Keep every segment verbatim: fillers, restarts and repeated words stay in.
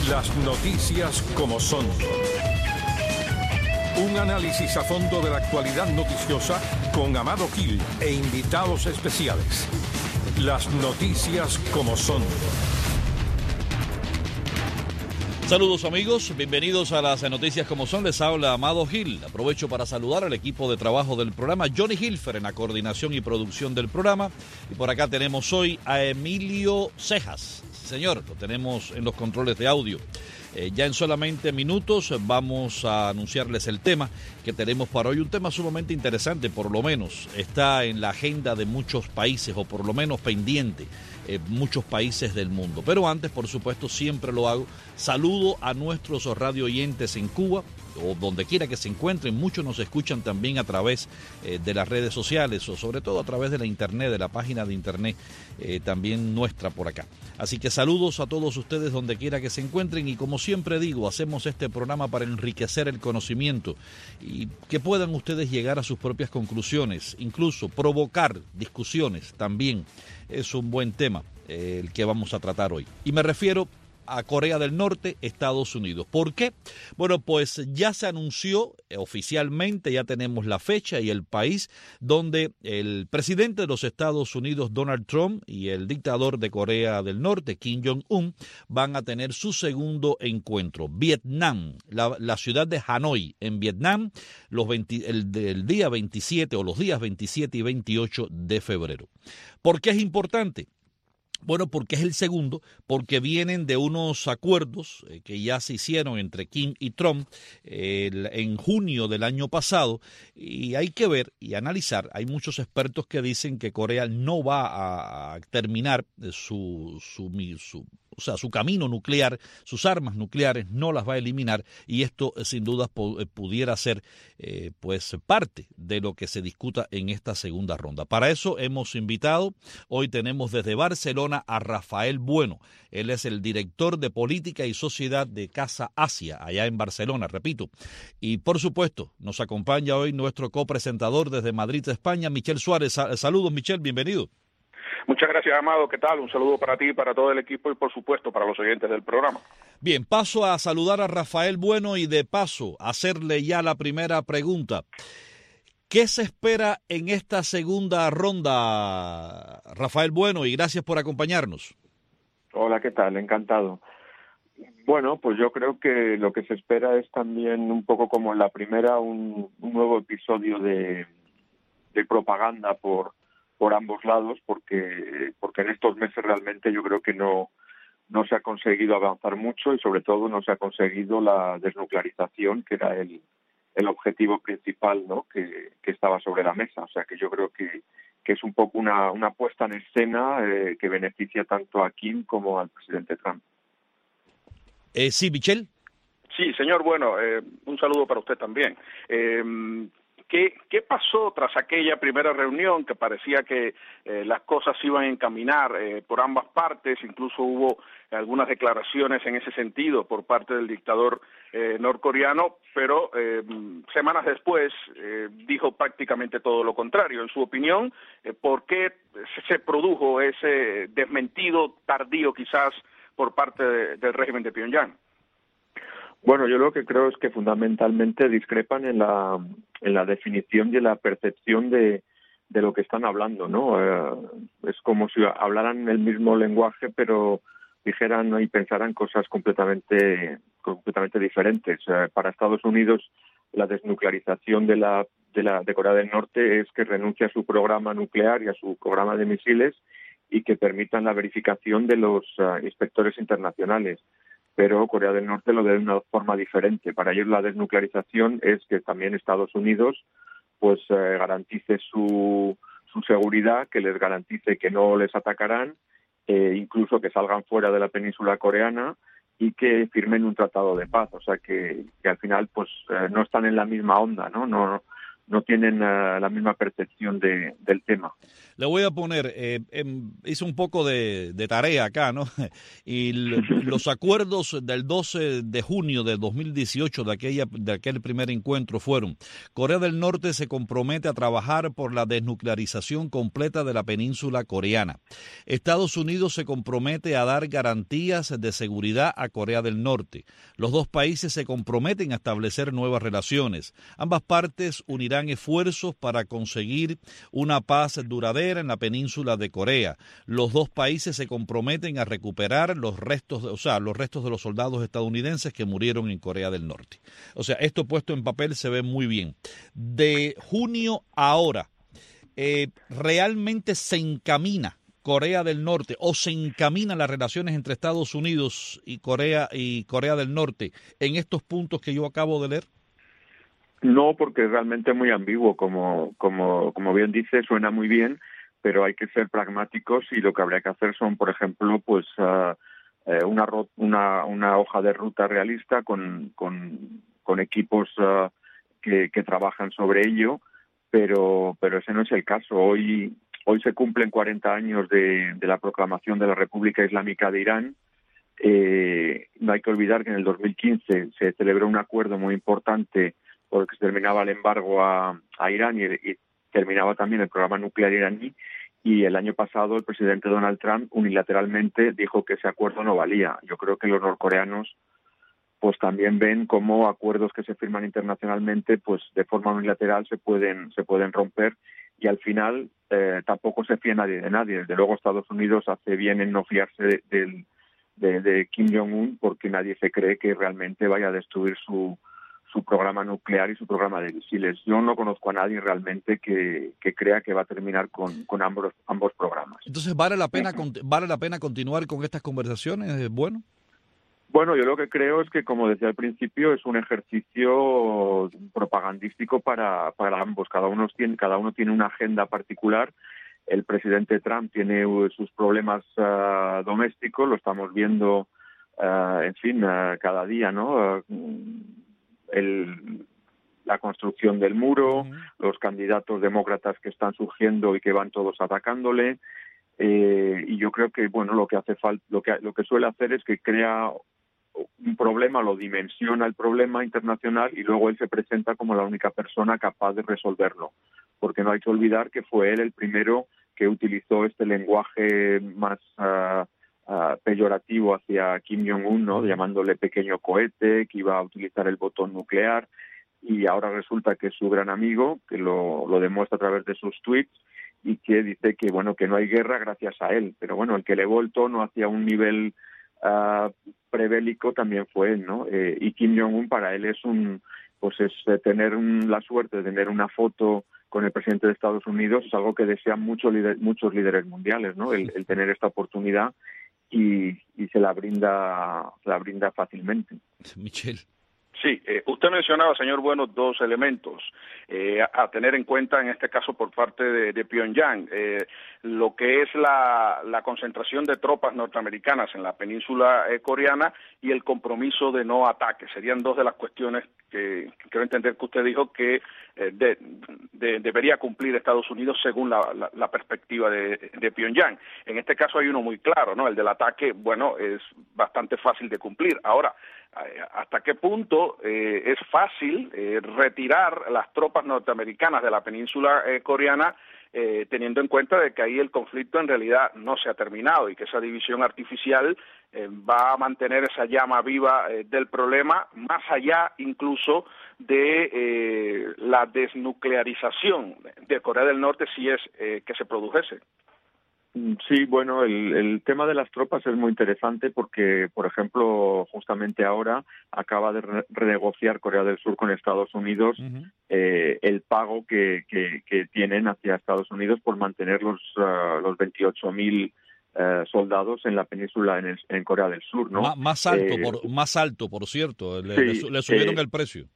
Las noticias como son. Un análisis a fondo de la actualidad noticiosa con Amado Gil e invitados especiales. Las noticias como son. Saludos amigos, bienvenidos a las noticias como son. Les habla Amado Gil. Aprovecho para saludar al equipo de trabajo del programa, Johnny Hilfer en la coordinación y producción del programa. Y por acá tenemos hoy a Emilio Cejas. Sí, señor, lo tenemos en los controles de audio. Eh, ya en solamente minutos vamos a anunciarles el tema que tenemos para hoy. Un tema sumamente interesante, por lo menos está en la agenda de muchos países, o por lo menos pendiente en muchos países del mundo. Pero antes, por supuesto, siempre lo hago. Saludo a nuestros radio oyentes en Cuba, o donde quiera que se encuentren. Muchos nos escuchan también a través eh, de las redes sociales, o sobre todo a través de la internet, de la página de internet, eh, también nuestra por acá. Así que saludos a todos ustedes donde quiera que se encuentren, y como siempre digo, hacemos este programa para enriquecer el conocimiento y que puedan ustedes llegar a sus propias conclusiones, incluso provocar discusiones también. Es un buen tema eh, el que vamos a tratar hoy. Y me refiero a Corea del Norte, Estados Unidos. ¿Por qué? Bueno, pues ya se anunció eh, oficialmente, ya tenemos la fecha y el país donde el presidente de los Estados Unidos, Donald Trump, y el dictador de Corea del Norte, Kim Jong-un, van a tener su segundo encuentro. Vietnam, la, la ciudad de Hanoi, en Vietnam, los veinte, el, el día veintisiete o los días veintisiete y veintiocho de febrero. ¿Por qué es importante? Bueno, porque es el segundo, porque vienen de unos acuerdos eh, que ya se hicieron entre Kim y Trump eh, en junio del año pasado, y hay que ver y analizar. Hay muchos expertos que dicen que Corea no va a, a terminar su, su, su O sea, su camino nuclear, sus armas nucleares no las va a eliminar, y esto eh, sin duda pu- pudiera ser eh, pues parte de lo que se discuta en esta segunda ronda. Para eso hemos invitado, hoy tenemos desde Barcelona a Rafael Bueno. Él es el director de Política y Sociedad de Casa Asia, allá en Barcelona, repito. Y por supuesto, nos acompaña hoy nuestro copresentador desde Madrid, España, Michel Suárez. Saludos, Michel, bienvenido. Muchas gracias, Amado. ¿Qué tal? Un saludo para ti, para todo el equipo y, por supuesto, para los oyentes del programa. Bien, paso a saludar a Rafael Bueno y de paso hacerle ya la primera pregunta. ¿Qué se espera en esta segunda ronda, Rafael Bueno? Y gracias por acompañarnos. Hola, ¿qué tal? Encantado. Bueno, pues yo creo que lo que se espera es también un poco como en la primera, un, un nuevo episodio de, de propaganda por por ambos lados, porque porque en estos meses realmente yo creo que no no se ha conseguido avanzar mucho, y sobre todo no se ha conseguido la desnuclearización, que era el el objetivo principal, ¿no?, que, que estaba sobre la mesa. O sea que yo creo que, que es un poco una, una puesta en escena eh, que beneficia tanto a Kim como al presidente Trump. Eh, sí, Michel. Sí, señor, bueno, eh, un saludo para usted también. Eh, ¿Qué, ¿Qué pasó tras aquella primera reunión que parecía que eh, las cosas se iban a encaminar eh, por ambas partes? Incluso hubo algunas declaraciones en ese sentido por parte del dictador eh, norcoreano, pero eh, semanas después eh, dijo prácticamente todo lo contrario. En su opinión, eh, ¿por qué se produjo ese desmentido tardío quizás por parte de, del régimen de Pyongyang? Bueno, yo lo que creo es que fundamentalmente discrepan en la en la definición y en la percepción de, de lo que están hablando, ¿no? Eh, es como si hablaran el mismo lenguaje, pero dijeran y pensaran cosas completamente completamente diferentes. Eh, para Estados Unidos, la desnuclearización de la de la de Corea del Norte es que renuncie a su programa nuclear y a su programa de misiles, y que permitan la verificación de los uh, inspectores internacionales. Pero Corea del Norte lo ve de una forma diferente. Para ellos la desnuclearización es que también Estados Unidos pues eh, garantice su, su seguridad, que les garantice que no les atacarán, eh, incluso que salgan fuera de la península coreana, y que firmen un tratado de paz. O sea que, que al final pues eh, no están en la misma onda, ¿no? No, no tienen uh, la misma percepción de, del tema. Le voy a poner, eh, eh, hice un poco de, de tarea acá, ¿no? Y l- los acuerdos del doce de junio de dos mil dieciocho de, aquella, de aquel primer encuentro fueron: Corea del Norte se compromete a trabajar por la desnuclearización completa de la península coreana. Estados Unidos se compromete a dar garantías de seguridad a Corea del Norte. Los dos países se comprometen a establecer nuevas relaciones. Ambas partes unirán esfuerzos para conseguir una paz duradera en la península de Corea. Los dos países se comprometen a recuperar los restos, o sea, los restos de los soldados estadounidenses que murieron en Corea del Norte. O sea, esto puesto en papel se ve muy bien. De junio a ahora, eh, ¿realmente se encamina Corea del Norte o se encaminan las relaciones entre Estados Unidos y Corea y Corea del Norte en estos puntos que yo acabo de leer? No, porque es realmente muy ambiguo, como, como, como bien dice, suena muy bien, pero hay que ser pragmáticos y lo que habría que hacer son, por ejemplo, pues uh, eh, una, una, una hoja de ruta realista con, con, con equipos uh, que, que trabajan sobre ello, pero, pero ese no es el caso. Hoy, hoy se cumplen cuarenta años de, de la proclamación de la República Islámica de Irán. Eh, no hay que olvidar que en el dos mil quince se celebró un acuerdo muy importante porque se terminaba el embargo a, a Irán y, y terminaba también el programa nuclear iraní, y el año pasado el presidente Donald Trump unilateralmente dijo que ese acuerdo no valía. Yo creo que los norcoreanos pues también ven cómo acuerdos que se firman internacionalmente pues de forma unilateral se pueden se pueden romper, y al final eh, tampoco se fía nadie de nadie. Desde luego Estados Unidos hace bien en no fiarse de, de, de, de Kim Jong-un, porque nadie se cree que realmente vaya a destruir su su programa nuclear y su programa de misiles. Yo no conozco a nadie realmente que, que crea que va a terminar con, con ambos, ambos programas. Entonces, ¿vale la pena vale la pena continuar con estas conversaciones? Bueno. Bueno, yo lo que creo es que, como decía al principio, es un ejercicio propagandístico para, para ambos. Cada uno tiene, cada uno tiene una agenda particular. El presidente Trump tiene sus problemas uh, domésticos, lo estamos viendo, uh, en fin, uh, cada día, ¿no? Uh, El, la construcción del muro, uh-huh. los candidatos demócratas que están surgiendo y que van todos atacándole, eh, y yo creo que bueno lo que hace falta, lo que lo que suele hacer es que crea un problema, lo dimensiona el problema internacional y luego él se presenta como la única persona capaz de resolverlo, porque no hay que olvidar que fue él el primero que utilizó este lenguaje más uh, Uh, peyorativo hacia Kim Jong-un, ¿no? Llamándole pequeño cohete, que iba a utilizar el botón nuclear, y ahora resulta que es su gran amigo, que lo, lo demuestra a través de sus tweets, y que dice que bueno que no hay guerra gracias a él. Pero bueno, el que elevó el tono hacia un nivel uh, prebélico también fue él, ¿no? Eh, y Kim Jong-un para él es un, pues es eh, tener un, la suerte de tener una foto con el presidente de Estados Unidos, es algo que desean muchos líderes, muchos líderes mundiales, ¿no? El, el tener esta oportunidad. Y, y se la brinda se la brinda fácilmente. Michel. Sí, eh, usted mencionaba, señor Bueno, dos elementos eh, a, a tener en cuenta en este caso por parte de, de Pyongyang. Eh, lo que es la, la concentración de tropas norteamericanas en la península eh, coreana y el compromiso de no ataque. Serían dos de las cuestiones que, que quiero entender que usted dijo que eh, de, de, debería cumplir Estados Unidos según la, la, la perspectiva de, de Pyongyang. En este caso hay uno muy claro, ¿no? El del ataque, bueno, es bastante fácil de cumplir. Ahora, ¿hasta qué punto eh, es fácil eh, retirar las tropas norteamericanas de la península eh, coreana, eh, teniendo en cuenta de que ahí el conflicto en realidad no se ha terminado y que esa división artificial eh, va a mantener esa llama viva eh, del problema, más allá incluso de eh, la desnuclearización de Corea del Norte si es eh, que se produjese? Sí, bueno, el, el tema de las tropas es muy interesante porque, por ejemplo, justamente ahora acaba de re- renegociar Corea del Sur con Estados Unidos uh-huh. eh, el pago que, que, que tienen hacia Estados Unidos por mantener los, uh, los veintiocho mil uh, soldados en la península en, el, en Corea del Sur, ¿no? M- más alto, eh, por, más alto, por cierto, le, sí, le, le subieron eh, el precio.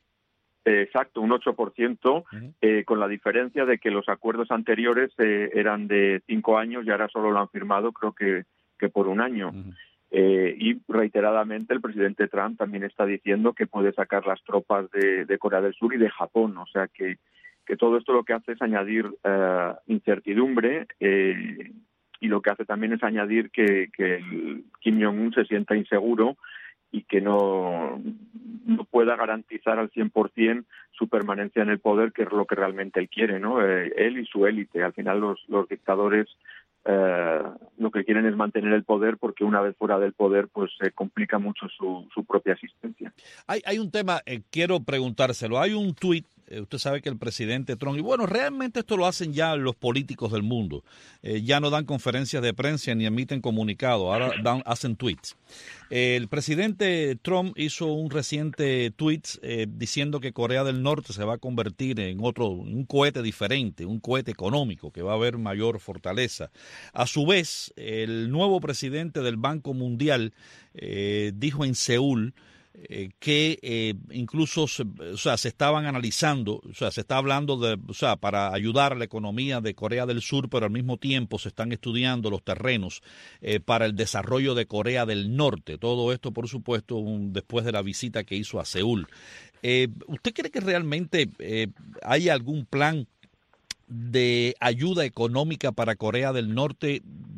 Exacto, un ocho por ciento, uh-huh. eh, con la diferencia de que los acuerdos anteriores eh, eran de cinco años y ahora solo lo han firmado creo que, que por un año. Uh-huh. Eh, y reiteradamente el presidente Trump también está diciendo que puede sacar las tropas de, de Corea del Sur y de Japón, o sea que que todo esto lo que hace es añadir eh, incertidumbre eh, y lo que hace también es añadir que, que el Kim Jong-un se sienta inseguro y que no, no pueda garantizar al cien por ciento su permanencia en el poder, que es lo que realmente él quiere, ¿no? Eh, él y su élite. Al final los, los dictadores eh, lo que quieren es mantener el poder, porque una vez fuera del poder pues se complica mucho su, su propia existencia. Hay, hay un tema, eh, quiero preguntárselo. Hay un tuit. Eh, usted sabe que el presidente Trump, y bueno, realmente esto lo hacen ya los políticos del mundo, eh, ya no dan conferencias de prensa ni emiten comunicados, ahora dan, hacen tweets. Eh, el presidente Trump hizo un reciente tweet eh, diciendo que Corea del Norte se va a convertir en otro, un cohete diferente, un cohete económico, que va a haber mayor fortaleza. A su vez, el nuevo presidente del Banco Mundial eh, dijo en Seúl Eh, que eh, incluso se, o sea, se estaban analizando, o sea, se está hablando de, o sea, para ayudar a la economía de Corea del Sur, pero al mismo tiempo se están estudiando los terrenos eh, para el desarrollo de Corea del Norte. Todo esto, por supuesto, un, después de la visita que hizo a Seúl. Eh, ¿Usted cree que realmente eh, hay algún plan de ayuda económica para Corea del Norte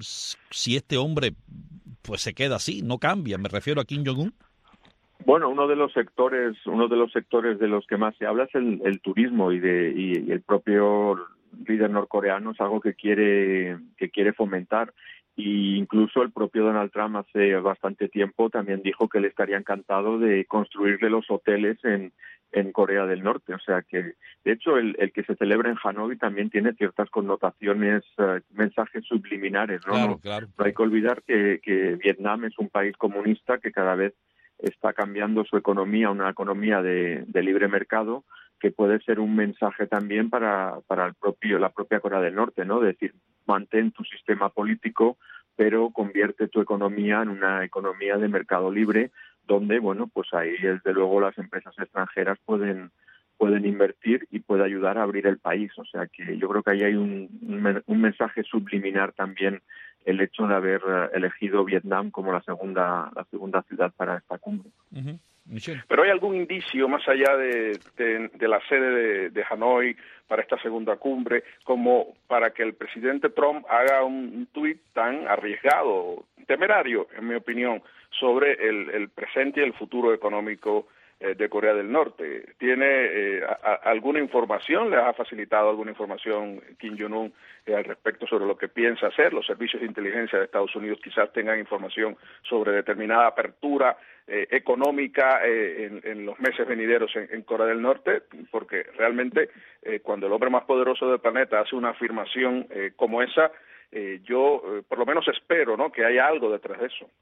si este hombre pues se queda así, no cambia? Me refiero a Kim Jong-un. Bueno, uno de los sectores, uno de los sectores de los que más se habla es el, el turismo y de y, y el propio líder norcoreano es algo que quiere que quiere fomentar. Y incluso el propio Donald Trump hace bastante tiempo también dijo que él estaría encantado de construirle los hoteles en en Corea del Norte. O sea que, de hecho, el, el que se celebra en Hanoi también tiene ciertas connotaciones, uh, mensajes subliminares, ¿no? Claro, no, claro. no hay que olvidar que, que Vietnam es un país comunista que cada vez está cambiando su economía a una economía de, de libre mercado, que puede ser un mensaje también para para el propio la propia Corea del Norte, ¿no? De decir, mantén tu sistema político, pero convierte tu economía en una economía de mercado libre, donde, bueno, pues ahí desde luego las empresas extranjeras pueden pueden invertir y puede ayudar a abrir el país. O sea que yo creo que ahí hay un, un, un mensaje subliminar también, el hecho de haber elegido Vietnam como la segunda la segunda ciudad para esta cumbre. Uh-huh. Pero ¿hay algún indicio más allá de, de, de la sede de, de Hanoi para esta segunda cumbre como para que el presidente Trump haga un, un tuit tan arriesgado, temerario, en mi opinión, sobre el, el presente y el futuro económico eh, de Corea del Norte? ¿Tiene eh, a, a, alguna información, le ha facilitado alguna información Kim Jong-un eh, al respecto sobre lo que piensa hacer? Los servicios de inteligencia de Estados Unidos quizás tengan información sobre determinada apertura eh, económica eh, en, en los meses venideros en, en Corea del Norte, porque realmente eh, cuando el hombre más poderoso del planeta hace una afirmación eh, como esa, eh, yo eh, por lo menos espero, ¿no?, que haya algo detrás de eso.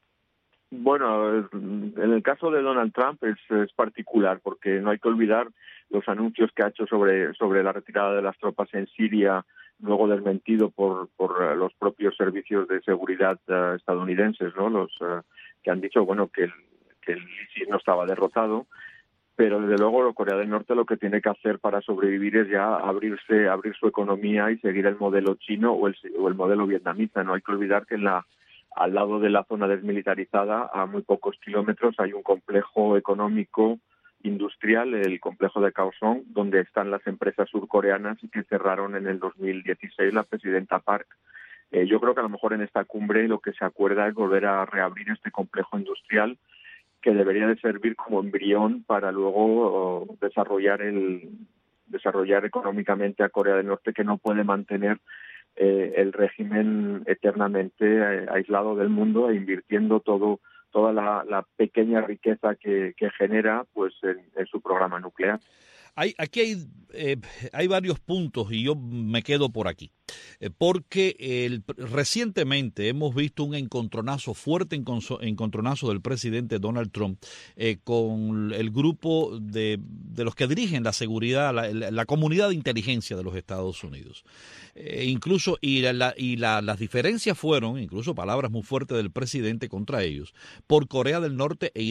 Bueno, en el caso de Donald Trump es, es particular, porque no hay que olvidar los anuncios que ha hecho sobre sobre la retirada de las tropas en Siria, luego desmentido por por los propios servicios de seguridad uh, estadounidenses, ¿no? Los uh, que han dicho, bueno, que el, que el ISIS no estaba derrotado, pero desde luego Corea del Norte lo que tiene que hacer para sobrevivir es ya abrirse, abrir su economía y seguir el modelo chino o el o el modelo vietnamita. No hay que olvidar que en la al lado de la zona desmilitarizada, a muy pocos kilómetros, hay un complejo económico industrial, el complejo de Kaohsiung, donde están las empresas surcoreanas y que cerraron en el dos mil dieciséis la presidenta Park. Eh, yo creo que a lo mejor en esta cumbre lo que se acuerda es volver a reabrir este complejo industrial, que debería de servir como embrión para luego oh, desarrollar el desarrollar económicamente a Corea del Norte, que no puede mantener Eh, el régimen eternamente eh, aislado del mundo e invirtiendo todo toda la, la pequeña riqueza que, que genera pues en, en su programa nuclear. Hay, aquí hay, eh, hay varios puntos y yo me quedo por aquí, eh, porque el, recientemente hemos visto un encontronazo, fuerte encontronazo del presidente Donald Trump eh, con el grupo de, de los que dirigen la seguridad, la, la, la comunidad de inteligencia de los Estados Unidos. Eh, incluso, y, la, y la, las diferencias fueron, incluso palabras muy fuertes del presidente contra ellos, por Corea del Norte e Irán.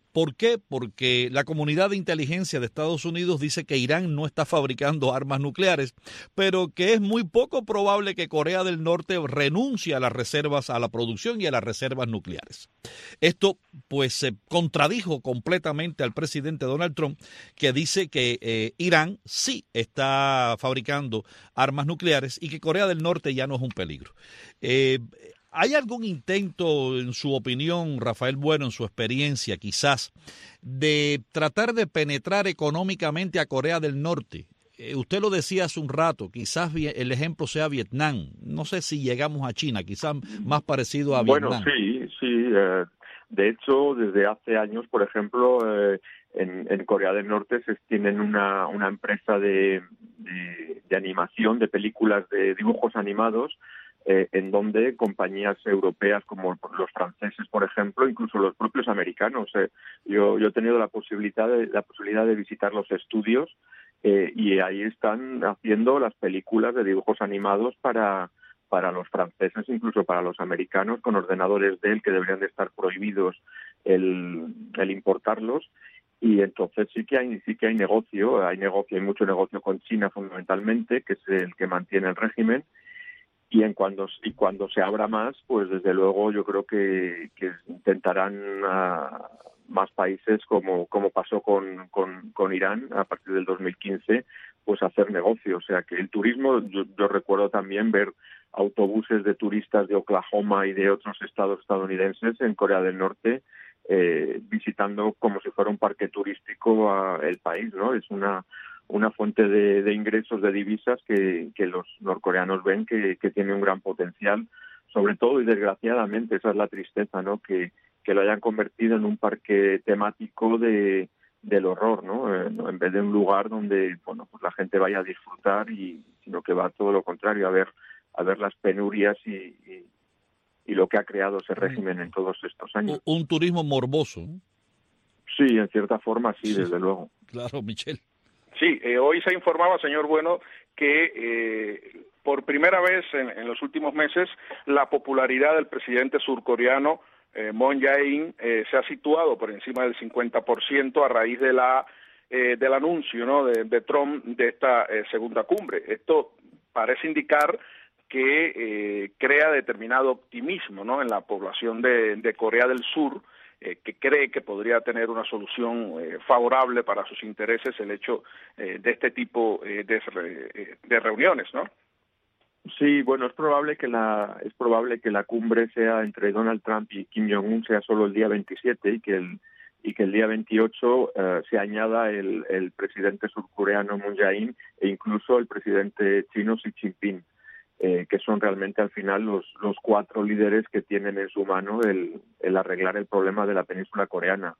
¿Por qué? Porque la comunidad de inteligencia de Estados Unidos dice que Irán no está fabricando armas nucleares, pero que es muy poco probable que Corea del Norte renuncie a las reservas, a la producción y a las reservas nucleares. Esto pues se contradijo completamente al presidente Donald Trump, que dice que eh, Irán sí está fabricando armas nucleares y que Corea del Norte ya no es un peligro. Eh, ¿Hay algún intento, en su opinión, Rafael Bueno, en su experiencia quizás, de tratar de penetrar económicamente a Corea del Norte? Eh, usted lo decía hace un rato, quizás el ejemplo sea Vietnam. No sé si llegamos a China, quizás más parecido a bueno, Vietnam. Bueno, sí, sí. Eh, de hecho, desde hace años, por ejemplo, eh, en, en Corea del Norte se tienen una, una empresa de, de, de animación, de películas de dibujos animados, Eh, en donde compañías europeas como los franceses, por ejemplo, incluso los propios americanos. Eh, yo, yo he tenido la posibilidad de, la posibilidad de visitar los estudios eh, y ahí están haciendo las películas de dibujos animados para, para los franceses, incluso para los americanos, con ordenadores Dell que deberían de estar prohibidos el, el importarlos. Y entonces sí que hay sí que hay negocio, hay negocio, hay mucho negocio con China fundamentalmente, que es el que mantiene el régimen. Y en cuando y cuando se abra más, pues desde luego yo creo que, que intentarán uh, más países, como como pasó con, con con Irán a partir del dos mil quince, pues hacer negocio. O sea que el turismo, yo, yo recuerdo también ver autobuses de turistas de Oklahoma y de otros estados estadounidenses en Corea del Norte eh, visitando como si fuera un parque turístico uh, el país, ¿no? Es una una fuente de, de ingresos de divisas que, que los norcoreanos ven que, que tiene un gran potencial, sobre todo y desgraciadamente, esa es la tristeza, ¿no? Que, que lo hayan convertido en un parque temático de del horror, ¿no? Eh, en vez de un lugar donde, bueno, pues la gente vaya a disfrutar, y sino que va todo lo contrario, a ver a ver las penurias y, y, y lo que ha creado ese régimen en todos estos años. Un turismo morboso, ¿no? Sí, en cierta forma sí, sí, desde luego. Claro, Michelle. Sí, eh, hoy se informaba, señor Bueno, que eh, por primera vez en, en los últimos meses la popularidad del presidente surcoreano eh, Moon Jae-in eh, se ha situado por encima del cincuenta por ciento a raíz de la eh, del anuncio, ¿no?, de, de Trump de esta eh, segunda cumbre. Esto parece indicar que eh, crea determinado optimismo, ¿no?, en la población de, de Corea del Sur, Eh, que cree que podría tener una solución eh, favorable para sus intereses el hecho eh, de este tipo eh, de, eh, de reuniones, ¿no? Sí, bueno, es probable que la es probable que la cumbre sea entre Donald Trump y Kim Jong-un sea solo el día veintisiete y que el y que el día veintiocho uh, se añada el, el presidente surcoreano Moon Jae-in e incluso el presidente chino Xi Jinping. Eh, que son realmente al final los, los cuatro líderes que tienen en su mano el, el arreglar el problema de la península coreana.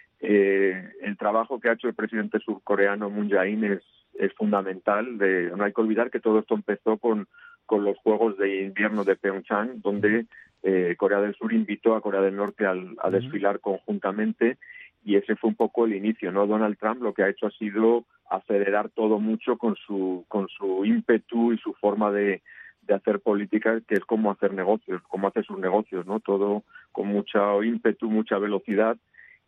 Eh, el trabajo que ha hecho el presidente surcoreano Moon Jae-in es, es fundamental. De, no hay que olvidar que todo esto empezó con, con los Juegos de Invierno de Pyeongchang, donde eh, Corea del Sur invitó a Corea del Norte al, a desfilar conjuntamente, y ese fue un poco el inicio, ¿no? Donald Trump lo que ha hecho ha sido acelerar todo mucho con su, con su ímpetu y su forma de de hacer política, que es como hacer negocios, como hacer sus negocios, ¿no? Todo con mucho ímpetu, mucha velocidad,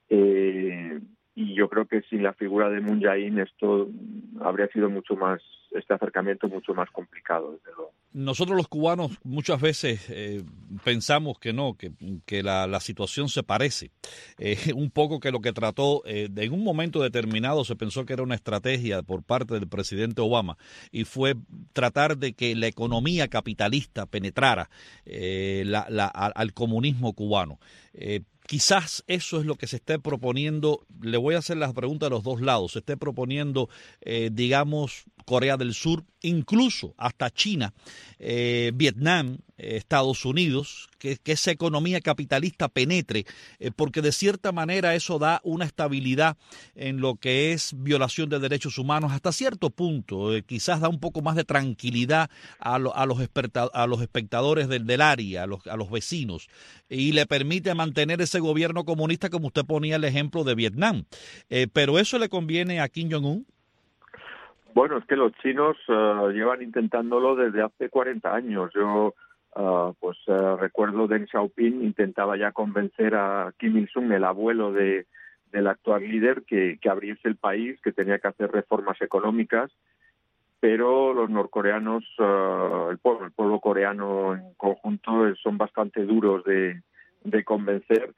eh, y yo creo que sin la figura de Moon Jae-in esto habría sido mucho más, este acercamiento mucho más complicado, desde luego. Nosotros los cubanos muchas veces eh, pensamos que no, que, que la, la situación se parece. Eh, un poco que lo que trató, eh, de, en un momento determinado se pensó que era una estrategia por parte del presidente Obama, y fue tratar de que la economía capitalista penetrara eh, la, la, al comunismo cubano. Eh, Quizás eso es lo que se esté proponiendo. Le voy a hacer las preguntas de los dos lados. Se esté proponiendo, eh, digamos, Corea del Sur, incluso hasta China, eh, Vietnam, eh, Estados Unidos, que, que esa economía capitalista penetre, eh, porque de cierta manera eso da una estabilidad en lo que es violación de derechos humanos hasta cierto punto. Eh, quizás da un poco más de tranquilidad a, lo, a, los, a los espectadores del, del área, a los, a los vecinos, y le permite mantener ese gobierno comunista, como usted ponía el ejemplo de Vietnam. Eh, pero eso le conviene a Kim Jong-un. Bueno, es que los chinos uh, llevan intentándolo desde hace cuarenta años. Yo uh, pues uh, recuerdo Deng Xiaoping intentaba ya convencer a Kim Il-sung, el abuelo de, del actual líder que, que abriese el país, que tenía que hacer reformas económicas, pero los norcoreanos, uh, el pueblo, el pueblo coreano en conjunto son bastante duros de, de convencer.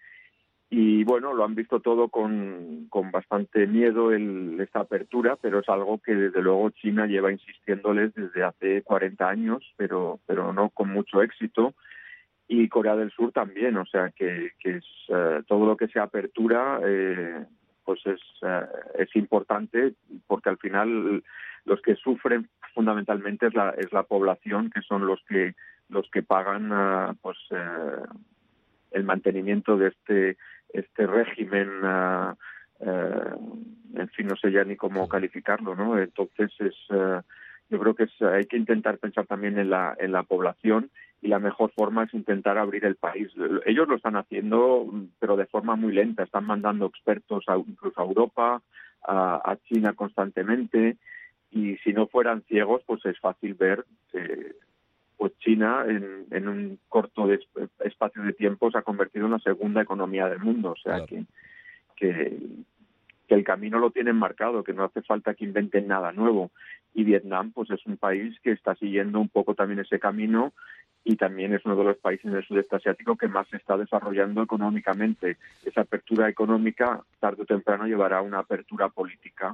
Y bueno, lo han visto todo con, con bastante miedo el, esta apertura, pero es algo que desde luego China lleva insistiéndoles desde hace cuarenta años, pero, pero no con mucho éxito. Y Corea del Sur también, o sea que, que es uh, todo lo que sea apertura, eh, pues es, uh, es importante, porque al final los que sufren fundamentalmente es la, es la población, que son los que los que pagan uh, pues uh, el mantenimiento de este este régimen, uh, uh, en fin, no sé ya ni cómo calificarlo, ¿no? Entonces es uh, yo creo que es, hay que intentar pensar también en la en la población, y la mejor forma es intentar abrir el país. Ellos lo están haciendo, pero de forma muy lenta. Están mandando expertos a, incluso a Europa, a, a China constantemente, y si no fueran ciegos, pues es fácil ver que pues China en, en un corto de espacio de tiempo se ha convertido en la segunda economía del mundo. O sea, claro, que, que, que el camino lo tienen marcado, que no hace falta que inventen nada nuevo. Y Vietnam pues es un país que está siguiendo un poco también ese camino, y también es uno de los países del sudeste asiático que más se está desarrollando económicamente. Esa apertura económica tarde o temprano llevará a una apertura política,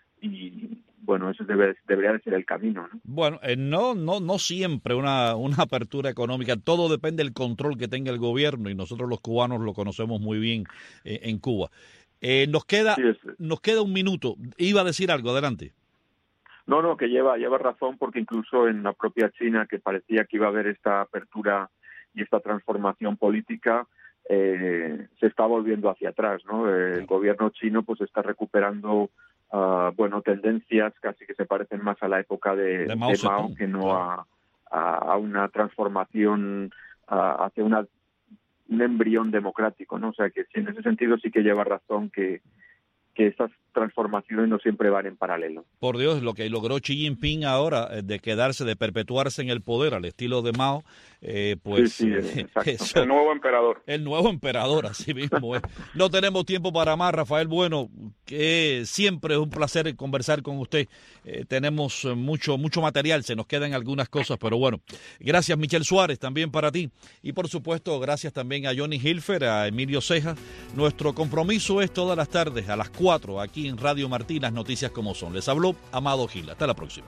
y bueno, eso debe, debería de ser el camino, ¿no? Bueno, eh, no, no, no siempre una, una apertura económica, todo depende del control que tenga el gobierno, y nosotros los cubanos lo conocemos muy bien eh, en Cuba. Eh, nos queda, sí, es... nos queda un minuto. Iba a decir algo, adelante. No, no, que lleva, lleva razón, porque incluso en la propia China, que parecía que iba a haber esta apertura y esta transformación política, eh, se está volviendo hacia atrás, ¿no? El gobierno chino pues está recuperando Uh, bueno, tendencias casi que se parecen más a la época de, de Mao, de Mao que no claro. a, a una transformación a, hacia una, un embrión democrático, ¿no? O sea que en ese sentido sí que lleva razón que, que estas transformaciones no siempre van en paralelo. Por Dios, lo que logró Xi Jinping ahora de quedarse, de perpetuarse en el poder al estilo de Mao, eh, pues... Sí, sí, exacto. Eso, el nuevo emperador. El nuevo emperador, así mismo es. No tenemos tiempo para más, Rafael Bueno, que siempre es un placer conversar con usted. Eh, tenemos mucho mucho material, se nos quedan algunas cosas, pero bueno. Gracias, Michelle Suárez, también para ti. Y por supuesto, gracias también a Johnny Hilfer, a Emilio Ceja. Nuestro compromiso es todas las tardes a las cuatro, aquí en Radio Martí, las noticias como son. Les habló Amado Gil. Hasta la próxima.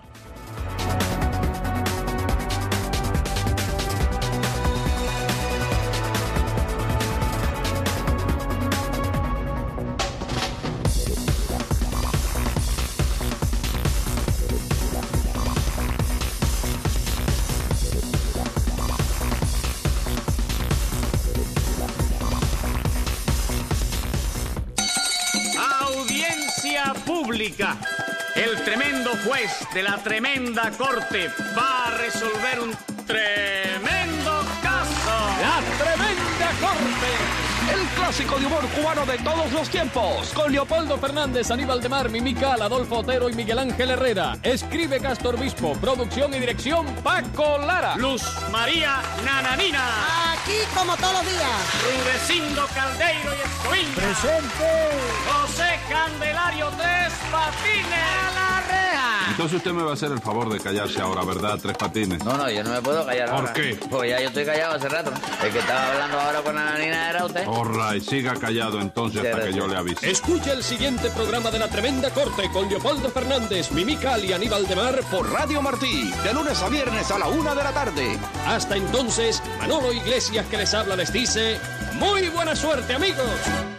Pública. El tremendo juez de la tremenda corte va a resolver un tremendo caso. La tremenda corte. El clásico de humor cubano de todos los tiempos. Con Leopoldo Fernández, Aníbal de Mar, Mimical, Adolfo Otero y Miguel Ángel Herrera. Escribe Castro Obispo. Producción y dirección Paco Lara. Luz María Nananina. Aquí como todos los días. Rudecindo Caldeiro y Escoviña. Presente. José Candelario Tres Patines. A la reja. Entonces usted me va a hacer el favor de callarse ahora, ¿verdad, Tres Patines? No, no, yo no me puedo callar ahora. ¿Por qué? Porque ya yo estoy callado hace rato. El que estaba hablando ahora con Nananina era usted. All right, siga callado entonces hasta que yo le avise. Escucha el siguiente programa de La Tremenda Corte con Leopoldo Fernández, Mimical y Aníbal de Mar por Radio Martí, de lunes a viernes a la una de la tarde. Hasta entonces, Manolo Iglesias que les habla les dice, ¡muy buena suerte, amigos!